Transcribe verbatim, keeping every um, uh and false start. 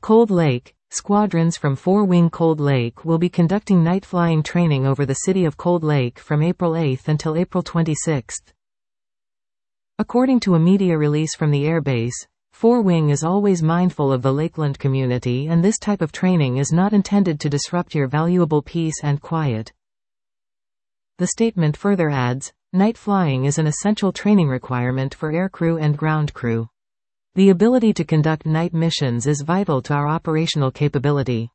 Cold Lake. Squadrons from four Wing Cold Lake will be conducting night flying training over the city of Cold Lake from April eighth until April twenty-sixth. According to a media release from the airbase, four Wing is always mindful of the Lakeland community, and this type of training is not intended to disrupt your valuable peace and quiet. The statement further adds, night flying is an essential training requirement for aircrew and ground crew. The ability to conduct night missions is vital to our operational capability.